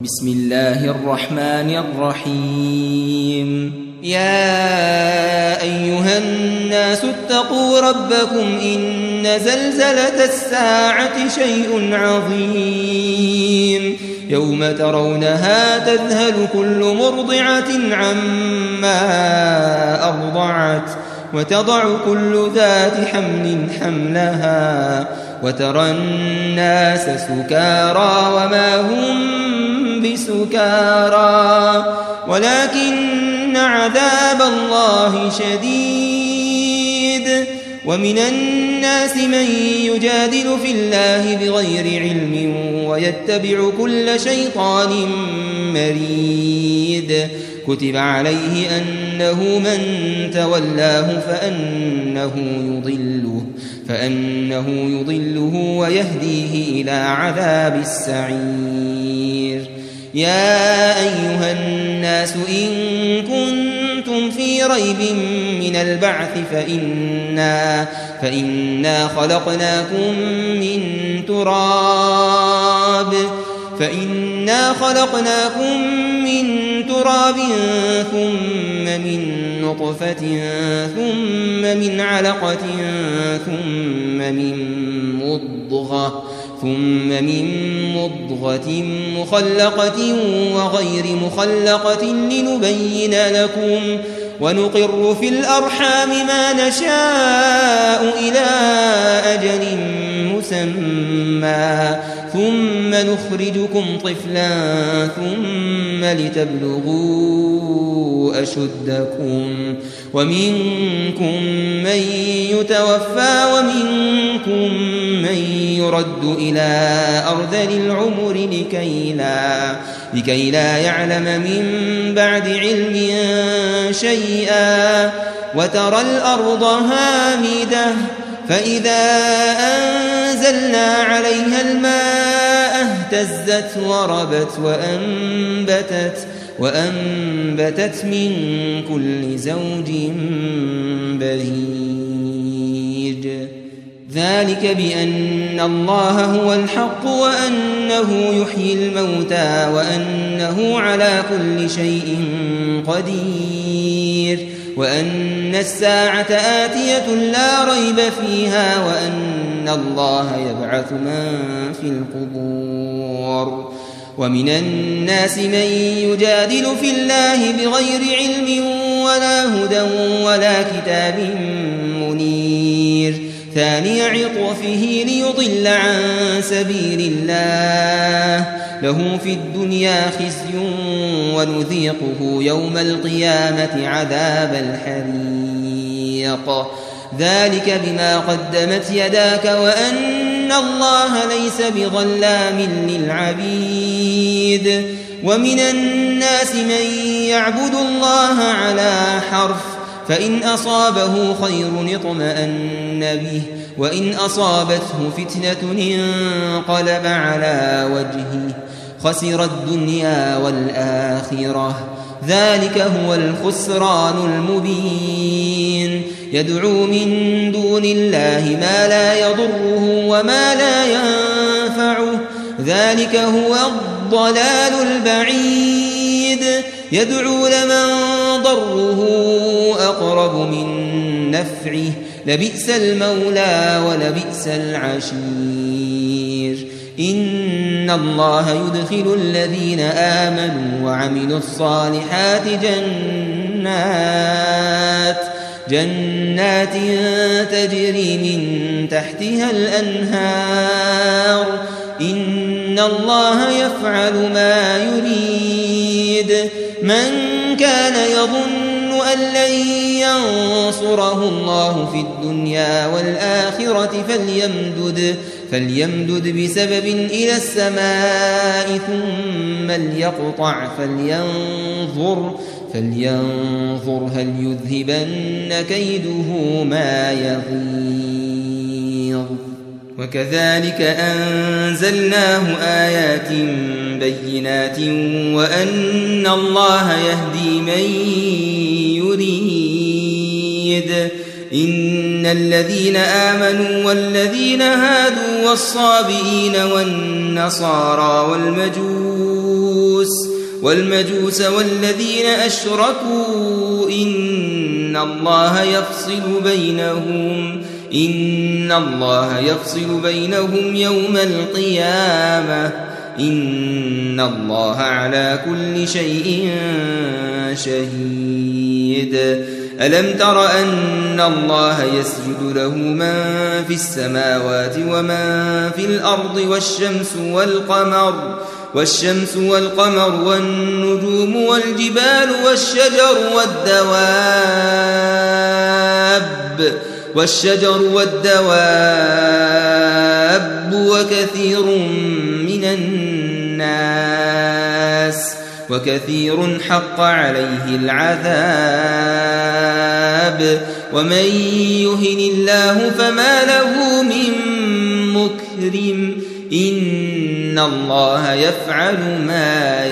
بسم الله الرحمن الرحيم يا أيها الناس اتقوا ربكم إن زلزلة الساعة شيء عظيم يوم ترونها تذهل كل مرضعة عما أرضعت وتضع كل ذات حمل حملها وترى الناس سكارى وما هم بسكارى ولكن عذاب الله شديد ومن الناس من يجادل في الله بغير علم ويتبع كل شيطان مريد كتب عليه أنه من تولاه فأنه يضله ويهديه إلى عذاب السعير يا أيها الناس إن كنتم في ريب من البعث فإنا خلقناكم من تراب ثم من نطفة ثم من علقة ثم من مضغة مخلقة وغير مخلقة لنبين لكم ونقر في الأرحام ما نشاء إلى أجل مسمى ثم نخرجكم طفلا ثم لتبلغوا أشدكم ومنكم من يتوفى ومنكم من يرد إلى أرذل العمر لكي لا يعلم من بعد علم شيئا وترى الأرض هامدة فإذا أنزلنا عليها الماء اهتزت وربت وأنبتت من كل زوج بهيج ذلك بأن الله هو الحق وأنه يحيي الموتى وأنه على كل شيء قدير وأن الساعة آتية لا ريب فيها وأن الله يبعث من في القبور ومن الناس من يجادل في الله بغير علم ولا هدى ولا كتاب منير ثاني عطفه ليضل عن سبيل الله له في الدنيا خزي ونذيقه يوم القيامة عذاب الحريق ذلك بما قدمت يداك وأن الله ليس بظلام للعبيد ومن الناس من يعبد الله على حرف فإن أصابه خير اطمأن به وإن أصابته فتنة انقلب على وجهه خسر الدنيا والآخرة ذلك هو الخسران المبين يدعو من دون الله ما لا يضره وما لا ينفعه ذلك هو الضلال البعيد يدعو لمن ضره أقرب من نفعه لبئس المولى ولبئس العشير إن الله يدخل الذين آمنوا وعملوا الصالحات جنات تجري من تحتها الأنهار إن الله يفعل ما يريد من كان يظن أن لن ينصره الله في الدنيا والآخرة فليمدد بسبب إلى السماء ثم ليقطع فلينظر هل يذهبن كيده ما يغيظ وكذلك أنزلناه آيات بينات وأن الله يهدي من يريد إن الذين آمنوا والذين هادوا والصابئين والنصارى والمجوس والمجوس والذين أشركوا إن الله يفصل بينهم يوم القيامة إن الله على كل شيء شهيد ألم تر أن الله يسجد له من في السماوات ومن في الأرض والشمس والقمر والنجوم والجبال والشجر والدواب وكثير حق عليه العذاب ومن يهن الله فما له من مكرم إن الله يفعل ما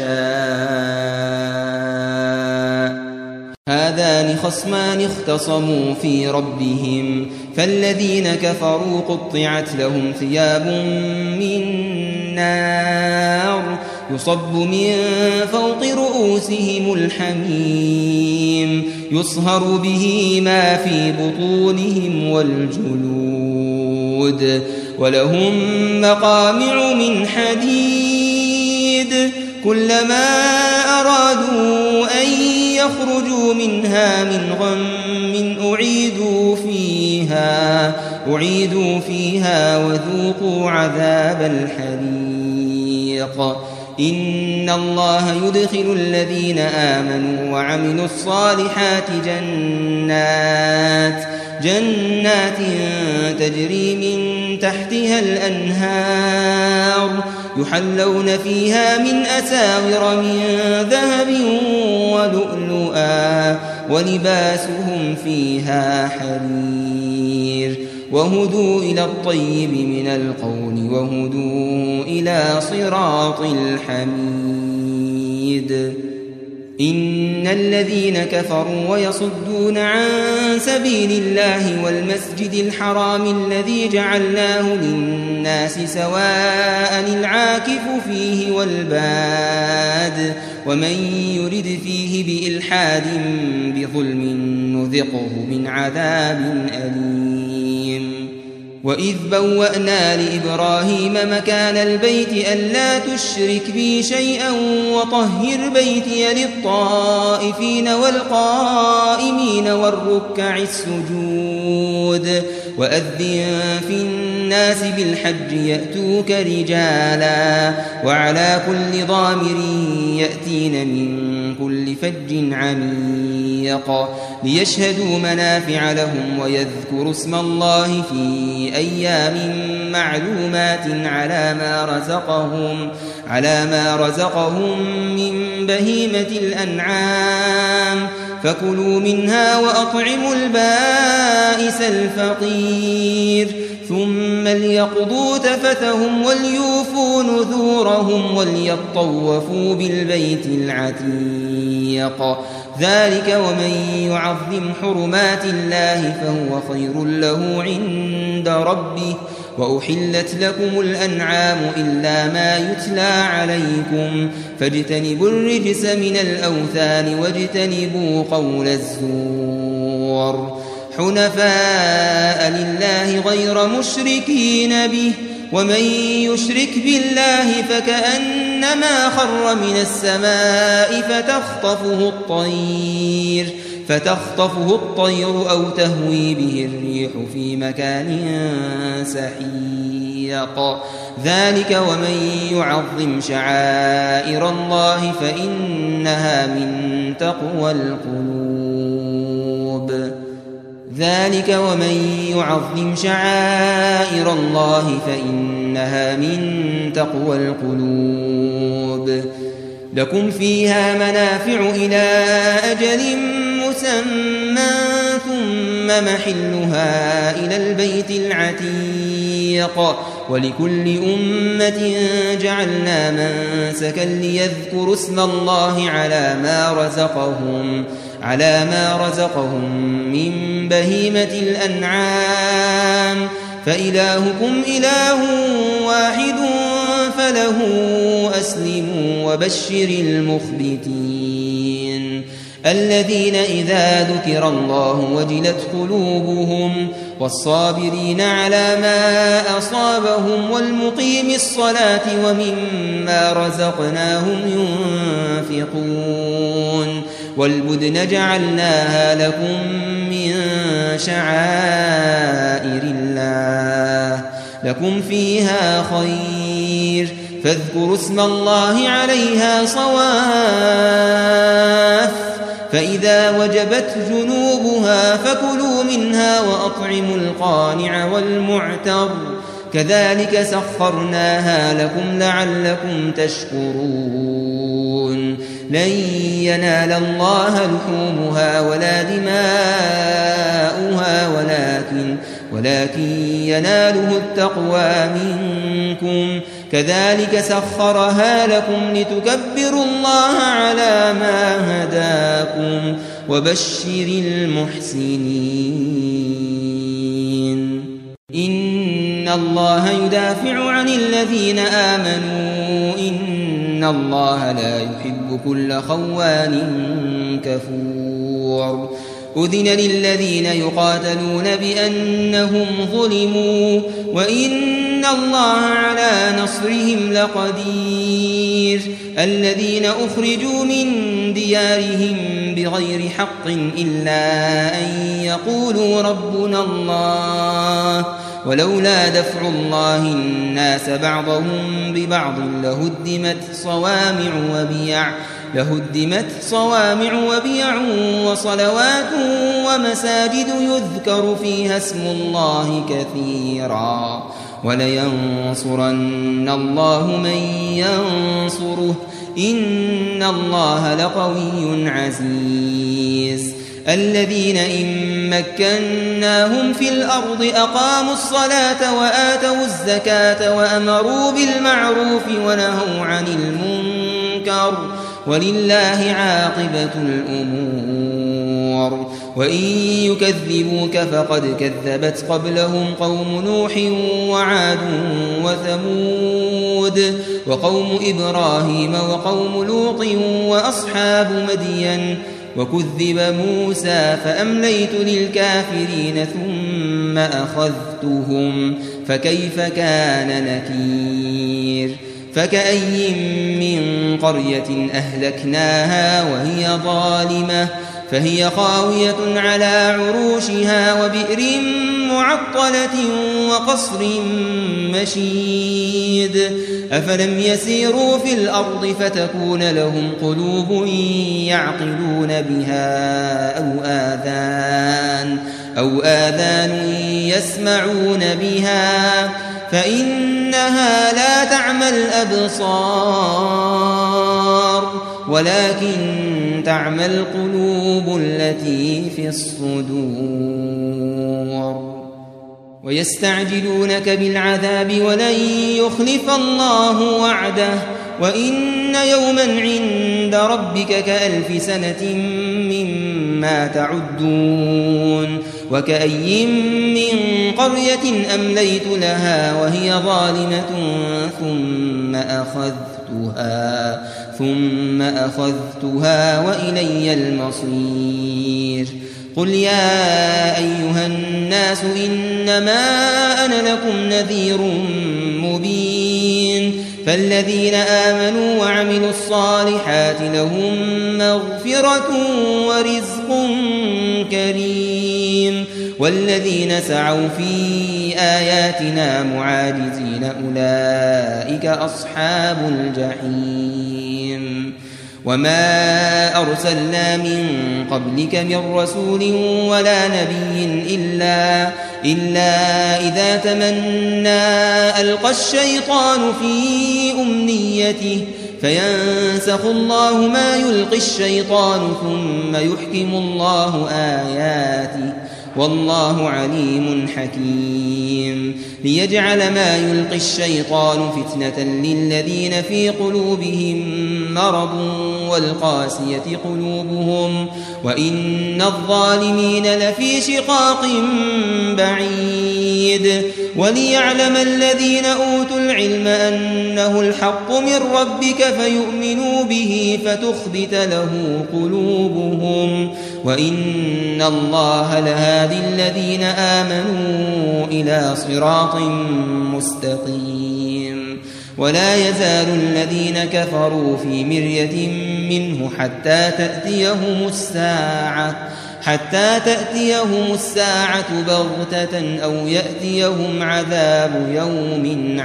يشاء هذان خصمان اختصموا في ربهم فالذين كفروا قطعت لهم ثياب من نار يصب من فوق رؤوسهم الحميم يصهر به ما في بطونهم والجلود ولهم مقامع من حديد كلما أرادوا أن يخرجوا منها من غم أعيدوا فيها وذوقوا عذاب الحريق إن الله يدخل الذين آمنوا وعملوا الصالحات جنات تجري من تحتها الأنهار يحلون فيها من أساور من ذهب ولؤلؤا ولباسهم فيها حرير وهدوا إلى الطيب من القول وهدوا إلى صراط الحميد إن الذين كفروا ويصدون عن سبيل الله والمسجد الحرام الذي جعلناه للناس سواء العاكف فيه والباد ومن يرد فيه بإلحاد بظلم نذقه من عذاب أليم وإذ بوأنا لإبراهيم مكان البيت ألا تشرك بي شيئا وطهر بيتي للطائفين والقائمين والركع السجود وأذن في الناس بالحج يأتوك رجالا وعلى كل ضامر يأتين من كل فج عميق ليشهدوا منافع لهم ويذكروا اسم الله في أيام معلومات على ما رزقهم من بهيمة الأنعام فكلوا منها وأطعموا البائس الفقير ثم ليقضوا تفثهم وليوفوا نذورهم وليطوفوا بالبيت العتيق ذلك ومن يعظم حرمات الله فهو خير له عند ربه وأحلت لكم الأنعام إلا ما يتلى عليكم فاجتنبوا الرجس من الأوثان واجتنبوا قول الزور حنفاء لله غير مشركين به ومن يشرك بالله فكأنما خر من السماء فتخطفه الطير أو تهوي به الريح في مكان سحيق ذلك ومن يعظم شعائر الله فإنها من تقوى القلوب لكم فيها منافع إلى أجل مسمى ثم محلها إلى البيت العتيق ولكل أمة جعلنا منسكا ليذكروا اسم الله على ما رزقهم من بهيمة الأنعام فإلهكم إله واحد فله أسلموا وبشر المخبتين الذين إذا ذكر الله وجلت قلوبهم والصابرين على ما أصابهم والمقيم الصلاة ومما رزقناهم ينفقون والبدن جعلناها لكم من شعائر الله لكم فيها خير فاذكروا اسم الله عليها صواف فإذا وجبت جنوبها فكلوا منها وأطعموا القانع والمعتر كذلك سخرناها لكم لعلكم تشكرون لن ينال الله لحومها ولا دماؤها ولكن يناله التقوى منكم كذلك سخرها لكم لتكبروا الله على ما هداكم وبشر المحسنين إن الله يدافع عن الذين آمنوا إن الله لا يحب كل خوان كفور أذن للذين يقاتلون بأنهم ظلموا وإن الله على نصرهم لقدير الذين أخرجوا من ديارهم بغير حق إلا أن يقولوا ربنا الله ولولا دفع الله الناس بعضهم ببعض لهدمت صوامع وبيع وصلوات ومساجد يذكر فيها اسم الله كثيرا ولينصرن الله من ينصره إن الله لقوي عزيز الذين إن مكناهم في الأرض أقاموا الصلاة وآتوا الزكاة وأمروا بالمعروف ونهوا عن المنكر ولله عاقبة الأمور وإن يكذبوك فقد كذبت قبلهم قوم نوح وعاد وثمود وقوم إبراهيم وقوم لوط وأصحاب مدين وكذب موسى فأمليت للكافرين ثم أخذتهم فكيف كان نكير فكأي من قرية أهلكناها وهي ظالمة فهي خاوية على عروشها وبئر معطلة وقصر مشيد أفلم يسيروا في الأرض فتكون لهم قلوب يعقلون بها أو آذان يسمعون بها فإنها لا تعمى الأبصار ولكن تعمى القلوب التي في الصدور ويستعجلونك بالعذاب ولن يخلف الله وعده وإن يوما عند ربك كألف سنة مما تعدون وكأي من قرية أمليت لها وهي ظالمة ثم أخذتها وإلي المصير قل يا أيها الناس إنما أنا لكم نذير مبين فالذين آمنوا وعملوا الصالحات لهم مغفرة ورزق كريم والذين سعوا في آياتنا معاجزين أولئك أصحاب الجحيم وما أرسلنا من قبلك من رسول ولا نبي إلا إذا تمنى ألقى الشيطان في أمنيته فينسخ الله ما يلقي الشيطان ثم يحكم الله آياته والله عليم حكيم ليجعل ما يلقي الشيطان فتنة للذين في قلوبهم مرض والقاسية قلوبهم وإن الظالمين لفي شقاق بعيد وليعلم الذين أوتوا العلم أنه الحق من ربك فيؤمنوا به فتخبت له قلوبهم وإن الله لهادي الذين آمنوا إلى صراط مستقيم ولا يزال الذين كفروا في مرية منه حتى تأتيهم الساعة بغتة أو يأتيهم عذاب يوم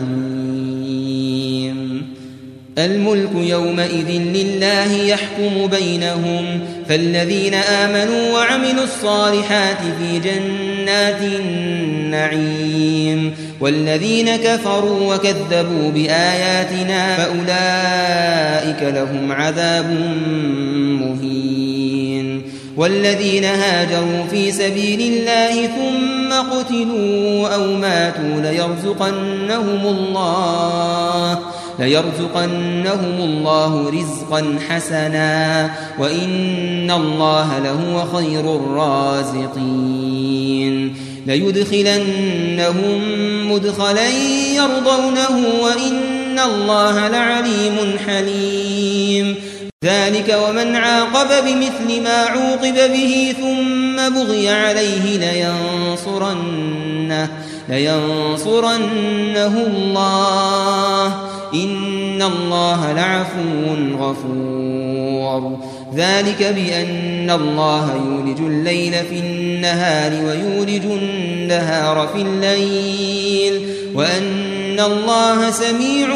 عقيم الملك يومئذ لله يحكم بينهم فالذين آمنوا وعملوا الصالحات في جنات النعيم والذين كفروا وكذبوا بآياتنا فأولئك لهم عذاب مهين والذين هاجروا في سبيل الله ثم قتلوا أو ماتوا ليرزقنهم الله رزقا حسنا وإن الله لهو خير الرازقين ليدخلنهم مدخلا يرضونه وإن الله لعليم حليم ذلك ومن عاقب بمثل ما عوقب به ثم بغي عليه لينصرنه الله إن الله لعفو غفور ذلك بأن الله يولج الليل في النهار ويولج النهار في الليل وأن الله سميع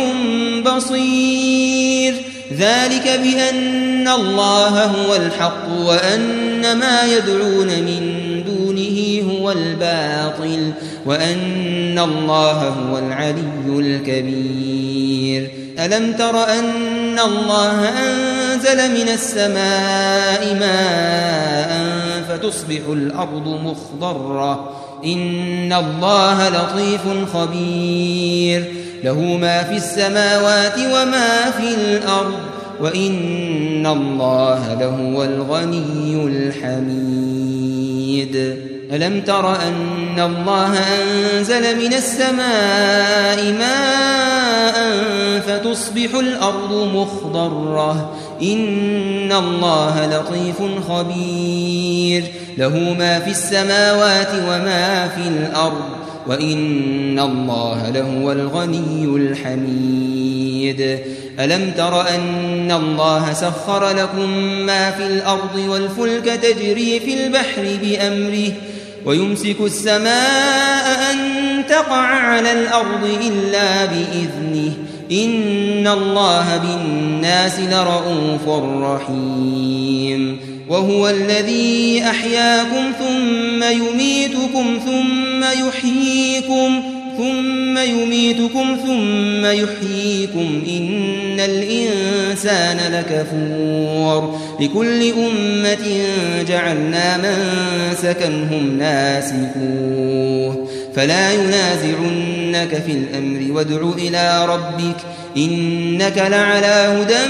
بصير ذلك بأن الله هو الحق وأن ما يدعون من دونه هو الباطل وأن الله هو العلي الكبير ألم تر أن الله أنزل من السماء ماء فتصبح الأرض مخضرة إن الله لطيف خبير له ما في السماوات وما في الأرض وإن الله لهو الغني الحميد ألم تر أن الله أنزل من السماء ماء فتصبح الأرض مخضرة إن الله لطيف خبير له ما في السماوات وما في الأرض وإن الله لهو الغني الحميد ألم تر أن الله سخر لكم ما في الأرض والفلك تجري في البحر بأمره ويمسك السماء أن تقع على الأرض إلا بإذنه إن الله بالناس لرءوف رحيم وهو الذي أحياكم ثم يحييكم إن الإنسان لكفور لكل أمة جعلنا منسكا هم ناسكوه فلا ينازعنك في الأمر وادع إلى ربك إنك لعلى هدى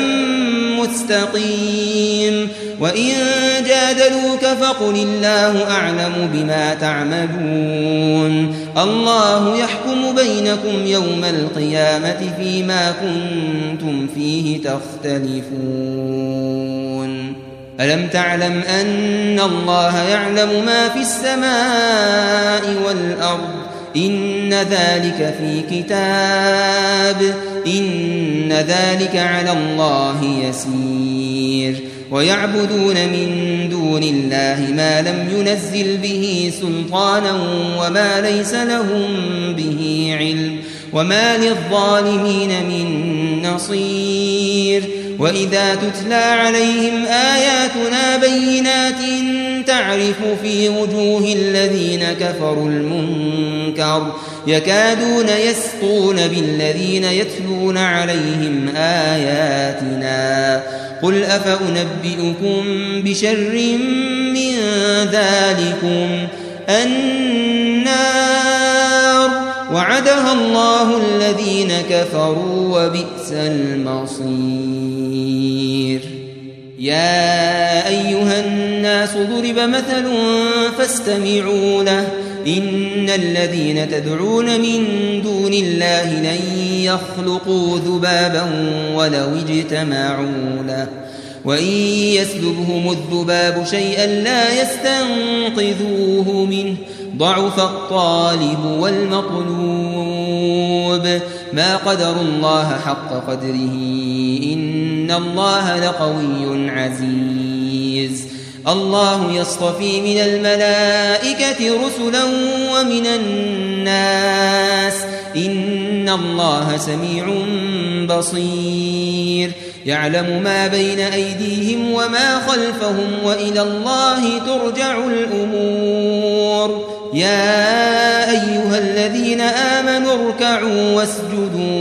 مستقيم وإن جادلوك فقل الله أعلم بما تعملون الله يحكم بينكم يوم القيامة فيما كنتم فيه تختلفون ألم تعلم أن الله يعلم ما في السماء والأرض إن ذلك في كتاب إن ذلك على الله يسير ويعبدون من دون الله ما لم ينزل به سلطانا وما ليس لهم به علم وما للظالمين من نصير وإذا تتلى عليهم آياتنا بينات تعرف في وجوه الذين كفروا المنكر يكادون يسطون بالذين يتلون عليهم آياتنا قل أفأنبئكم بشر من ذلكم النار وعدها الله الذين كفروا وبئس المصير يا أيها الناس ضرب مثل فاستمعوا له إن الذين تدعون من دون الله لن يخلقوا ذبابا ولو اجتمعوا له وإن يسلبهم الذباب شيئا لا يستنقذوه منه ضعف الطالب والمطلوب ما قدروا الله حق قدره إن الله لقوي عزيز الله يصطفي من الملائكة رسلا ومن الناس إن الله سميع بصير يعلم ما بين أيديهم وما خلفهم وإلى الله ترجع الأمور يا أيها الذين آمنوا اركعوا واسجدوا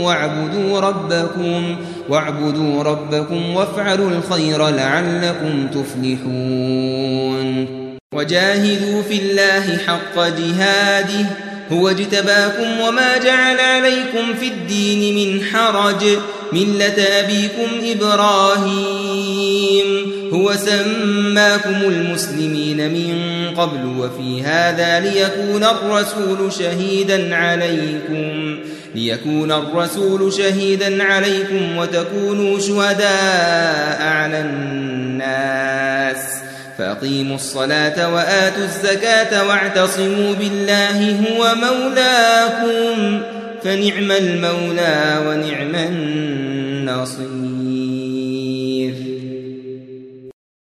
واعبدوا ربكم وافعلوا الخير لعلكم تفلحون وجاهدوا في الله حق جهاده هو اجتباكم وما جعل عليكم في الدين من حرج ملة أبيكم إبراهيم هو سماكم المسلمين من قبل وفي هذا ليكون الرسول شهيدا عليكم وتكونوا شهداء على الناس فأقيموا الصلاة وآتوا الزكاة واعتصموا بالله هو مولاكم فنعم المولى ونعم النصير